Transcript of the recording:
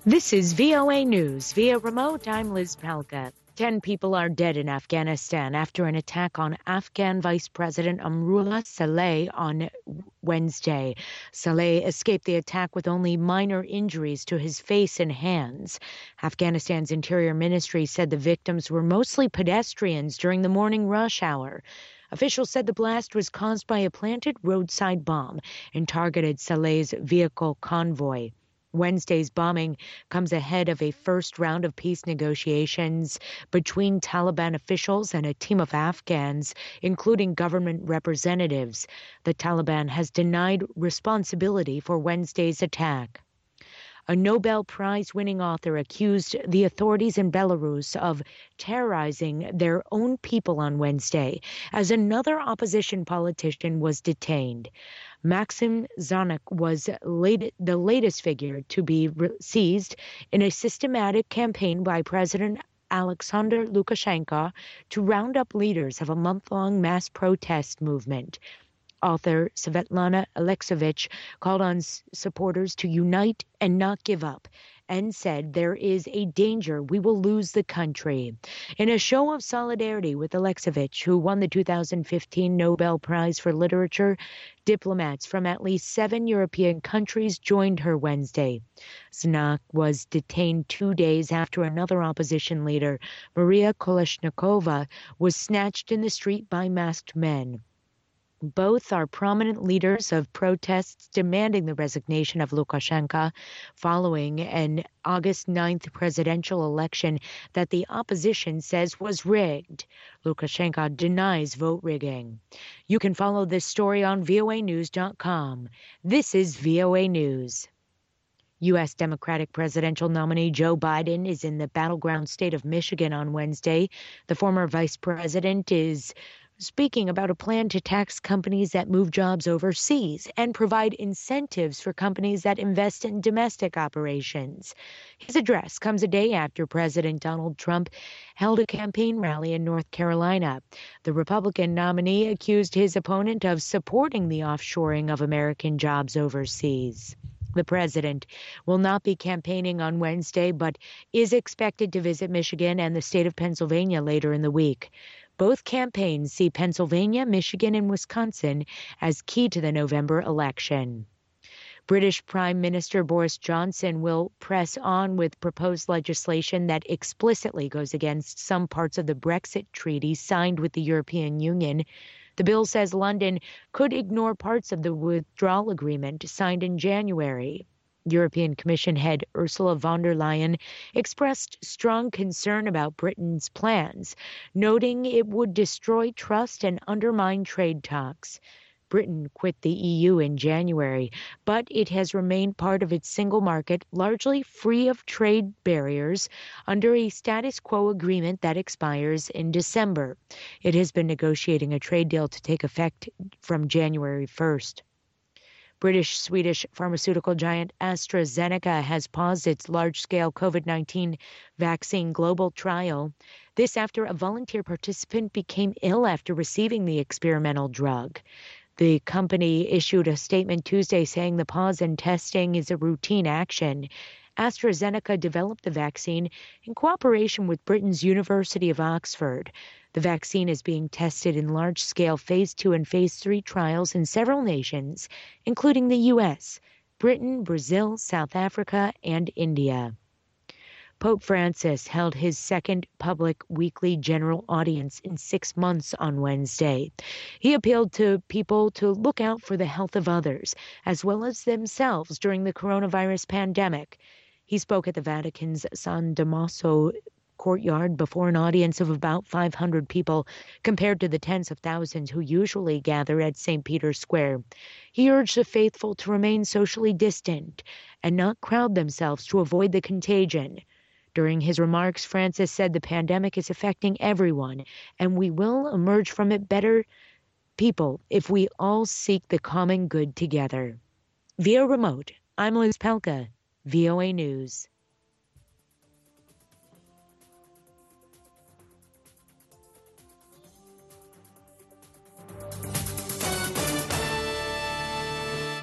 This is VOA News. Via remote, I'm Liz Palka. 10 people are dead in Afghanistan after an attack on Afghan Vice President Amrullah Saleh on Wednesday. Saleh escaped the attack with only minor injuries to his face and hands. Afghanistan's Interior Ministry said the victims were mostly pedestrians during the morning rush hour. Officials said the blast was caused by a planted roadside bomb and targeted Saleh's vehicle convoy. Wednesday's bombing comes ahead of a first round of peace negotiations between Taliban officials and a team of Afghans, including government representatives. The Taliban has denied responsibility for Wednesday's attack. A Nobel Prize-winning author accused the authorities in Belarus of terrorizing their own people on Wednesday as another opposition politician was detained. Maxim Zanuck was the latest figure to be seized in a systematic campaign by President Alexander Lukashenko to round up leaders of a month-long mass protest movement. Author Svetlana Alexievich called on supporters to unite and not give up and said there is a danger we will lose the country. In a show of solidarity with Alexievich, who won the 2015 Nobel Prize for Literature, diplomats from at least 7 European countries joined her Wednesday. Zanuck was detained 2 days after another opposition leader, Maria Kolesnikova, was snatched in the street by masked men. Both are prominent leaders of protests demanding the resignation of Lukashenko following an August 9th presidential election that the opposition says was rigged. Lukashenko denies vote rigging. You can follow this story on voanews.com. This is VOA News. U.S. Democratic presidential nominee Joe Biden is in the battleground state of Michigan on Wednesday. The former vice president is speaking about a plan to tax companies that move jobs overseas and provide incentives for companies that invest in domestic operations. His address comes a day after President Donald Trump held a campaign rally in North Carolina. The Republican nominee accused his opponent of supporting the offshoring of American jobs overseas. The president will not be campaigning on Wednesday, but is expected to visit Michigan and the state of Pennsylvania later in the week. Both campaigns see Pennsylvania, Michigan, and Wisconsin as key to the November election. British Prime Minister Boris Johnson will press on with proposed legislation that explicitly goes against some parts of the Brexit treaty signed with the European Union. The bill says London could ignore parts of the withdrawal agreement signed in January. European Commission head Ursula von der Leyen expressed strong concern about Britain's plans, noting it would destroy trust and undermine trade talks. Britain quit the EU in January, but it has remained part of its single market, largely free of trade barriers, under a status quo agreement that expires in December. It has been negotiating a trade deal to take effect from January 1st. British-Swedish pharmaceutical giant AstraZeneca has paused its large-scale COVID-19 vaccine global trial. This after a volunteer participant became ill after receiving the experimental drug. The company issued a statement Tuesday saying the pause in testing is a routine action. AstraZeneca developed the vaccine in cooperation with Britain's University of Oxford. The vaccine is being tested in large-scale Phase 2 and Phase 3 trials in several nations, including the U.S., Britain, Brazil, South Africa, and India. Pope Francis held his second public weekly general audience in 6 months on Wednesday. He appealed to people to look out for the health of others, as well as themselves during the coronavirus pandemic. He spoke at the Vatican's San Damaso courtyard before an audience of about 500 people, compared to the tens of thousands who usually gather at St. Peter's Square. He urged the faithful to remain socially distant and not crowd themselves to avoid the contagion. During his remarks, Francis said the pandemic is affecting everyone, and we will emerge from it better people if we all seek the common good together. Via remote, I'm Liz Palka, VOA News.